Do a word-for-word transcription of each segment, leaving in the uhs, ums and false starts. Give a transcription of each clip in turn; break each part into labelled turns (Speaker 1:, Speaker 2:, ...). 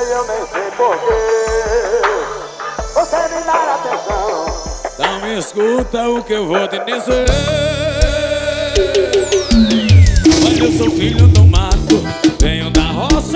Speaker 1: e eu nem sei porquê. Você me dá atenção.
Speaker 2: Então me escuta o que eu vou te dizer. Mas eu sou filho do mato, venho da roça.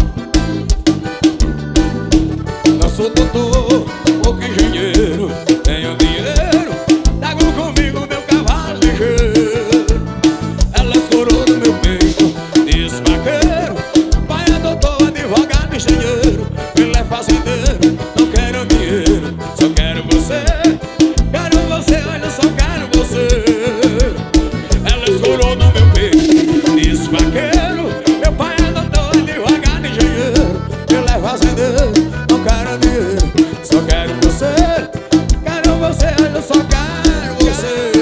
Speaker 2: Não sou doutor, pouco engenheiro, tenho dinheiro, trago comigo meu cavalo ligeiro. Ela escorou no meu peito, diz vaqueiro. Pai é doutor, advogado, engenheiro, ele é fazendeiro, não quero dinheiro, só quero você. Quero você, olha, só quero você. Ela escorou no meu peito, diz vaqueiro. Meu pai é doutor, advogado, engenheiro, ele é fazendeiro, não quero dinheiro, só quero você. Quero você, olha, só quero você.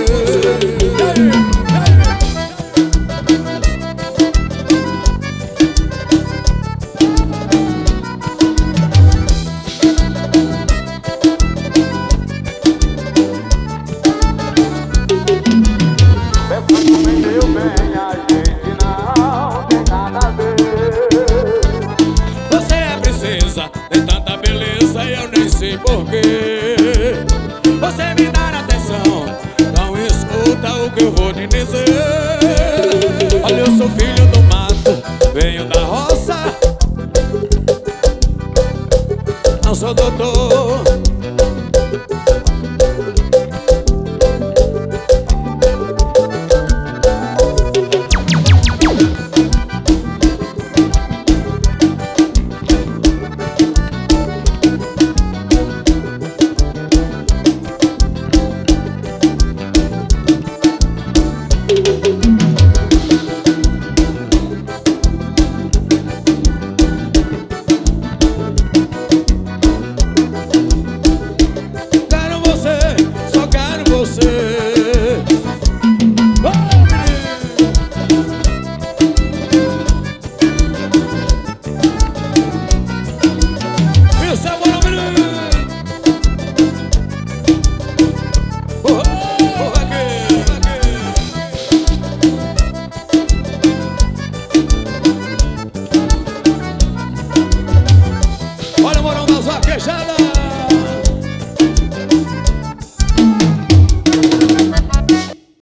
Speaker 1: Pensando bem, meu bem, a gente não tem nada a ver.
Speaker 2: Você é princesa, tem tanta beleza e eu nem sei porquê. Você me dá atenção, então escuta o que eu vou te dizer. Olha, eu sou filho